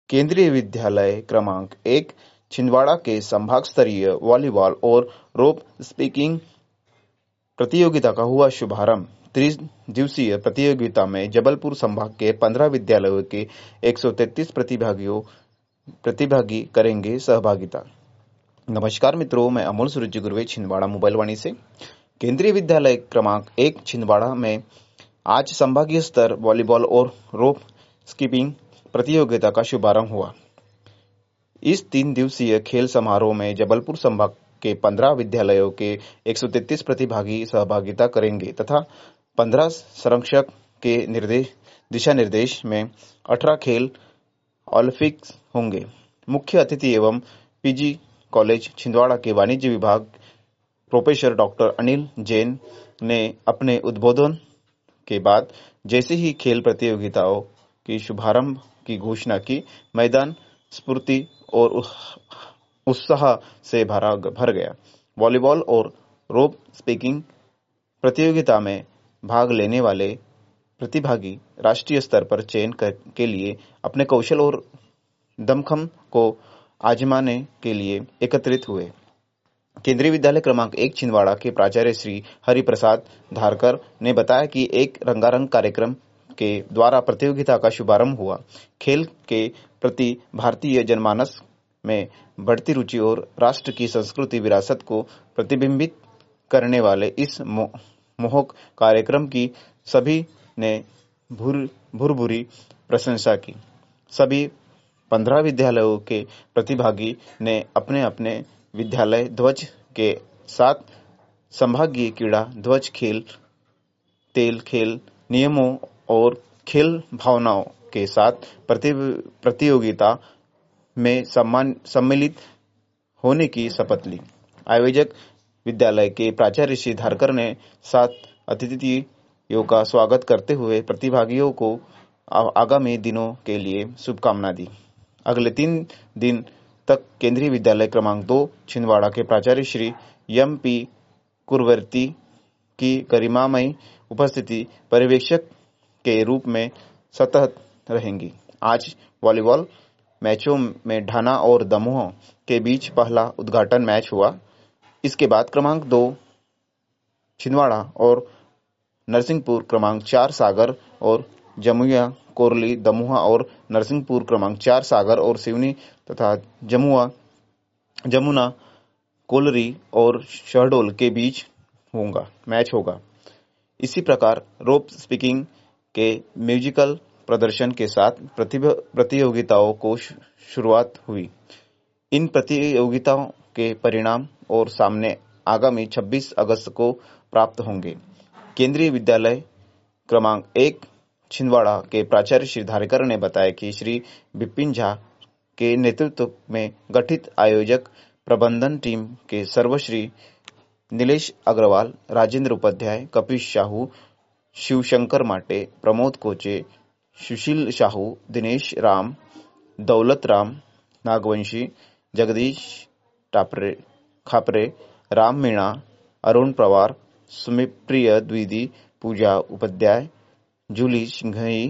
केंद्रीय विद्यालय क्रमांक 1 छिंदवाड़ा के संभाग स्तरीय वॉलीबॉल और रोप स्पीकिंग प्रतियोगिता का हुआ शुभारंभ। 30 दिवसीय प्रतियोगिता में जबलपुर संभाग के 15 विद्यालयों के 133 प्रतिभागी करेंगे सहभागिता। नमस्कार मित्रों, मैं अमोल सूरज गुरुवे छिंदवाड़ा मोबाइल वाणी से। केंद्रीय विद्यालय क्रमांक 1 छिंदवाड़ा में आज संभागीय स्तर वॉलीबॉल और रोप स्कीपिंग प्रतियोगिता का शुभारंभ हुआ। इस 3 दिवसीय खेल समारोह में जबलपुर संभाग के 15 विद्यालयों के 133 प्रतिभागी सहभागिता करेंगे तथा 15 संरक्षक के दिशा निर्देश में 18 खेल ओलंपिक्स होंगे। मुख्य अतिथि एवं पीजी कॉलेज छिंदवाड़ा के वाणिज्य विभाग प्रोफेसर डॉक्टर अनिल जैन ने अपने उद्बोधन के बाद जैसे ही खेल प्रतियोगिताओं की शुभारंभ की घोषणा की, मैदान स्फूर्ति और उत्साह से भर गया। वॉलीबॉल और रोप स्पीकिंग प्रतियोगिता में भाग लेने वाले प्रतिभागी राष्ट्रीय स्तर पर चयन के लिए अपने कौशल और दमखम को आजमाने के लिए एकत्रित हुए। केंद्रीय विद्यालय क्रमांक 1 छिंदवाड़ा के प्राचार्य श्री हरिप्रसाद धारकर ने बताया कि एक रंगारंग कार्यक्रम के द्वारा प्रतियोगिता का शुभारंभ हुआ। खेल के प्रति भारतीय जनमानस में बढ़ती रुचि और राष्ट्र की संस्कृति विरासत को प्रतिबिंबित करने वाले इस मोहक कार्यक्रम की सभी ने भुरभुरी प्रशंसा की। सभी 15 विद्यालयों के प्रतिभागी ने अपने अपने विद्यालय ध्वज के साथ संभागीय क्रीड़ा ध्वज खेल नियमों और खेल भावनाओं के साथ प्रतियोगिता में सम्मिलित होने की शपथ ली। आयोजक विद्यालय के प्राचार्य श्री धारकर ने 7 अतिथियों का स्वागत करते हुए प्रतिभागियों को आगामी दिनों के लिए शुभकामनाएं दी। अगले 3 दिन तक केंद्रीय विद्यालय क्रमांक 2 छिंदवाड़ा के प्राचार्य श्री एम.पी. कुरवर्ती की गरिमामयी उपस्थिति पर्यवेक्षक के रूप में सतत रहेंगी। आज वॉलीबॉल मैचों में ढाना और दमोह के बीच पहला उद्घाटन मैच हुआ। इसके बाद क्रमांक 2 छिंदवाड़ा और नरसिंहपुर, क्रमांक 4 सागर और जमुआ, कोरली, दमोह और नरसिंहपुर, क्रमांक 4 सागर और सिवनी तथा जमुना, कोलरी और शहडोल के बीच मैच होगा। इसी प्रकार रोप स्पीकिंग के म्यूजिकल प्रदर्शन के साथ प्रतियोगिताओं को शुरुआत हुई। इन प्रतियोगिताओं के परिणाम और सामने आगामी 26 अगस्त को प्राप्त होंगे। केंद्रीय विद्यालय क्रमांक 1 छिंदवाड़ा के प्राचार्य श्री धारकर ने बताया कि श्री विपिन झा के नेतृत्व में गठित आयोजक प्रबंधन टीम के सर्वश्री नीलेश अग्रवाल, राजेंद्र उपाध्याय, कपिश साहू, शिवशंकर माटे, प्रमोद कोचे, सुशील साहू, दिनेश राम, दौलत राम नागवंशी, जगदीश खापरे, राम मीणा, अरुण पवार, सुमिप्रिय द्विवेदी, पूजा उपाध्याय, जूली सिंघई,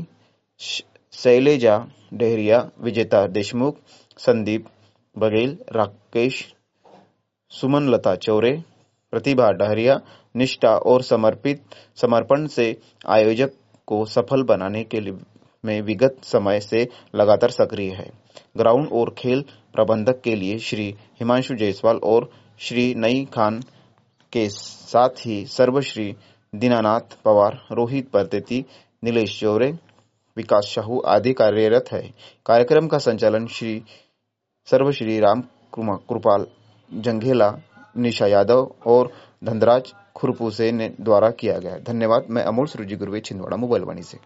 शैलेजा डेहरिया, विजेता देशमुख, संदीप बघेल, राकेश, सुमनलता चौरे, प्रतिभा डहरिया निष्ठा और समर्पण से आयोजक को सफल बनाने के लिए में विगत समय से लगातार सक्रिय है। ग्राउंड और खेल प्रबंधक के लिए श्री हिमांशु जायसवाल और श्री नई खान के साथ ही सर्वश्री दीनानाथ पवार, रोहित परतेती, नीलेश चौरे, विकास साहू आदि कार्यरत है। कार्यक्रम का संचालन सर्वश्री राम कृपाल जंघेला, निशा यादव और धनराज खुरपू से द्वारा किया गया। धन्यवाद। मैं अमोल सूरज गुरुवे छिंदवाड़ा मोबाइल वाणी से।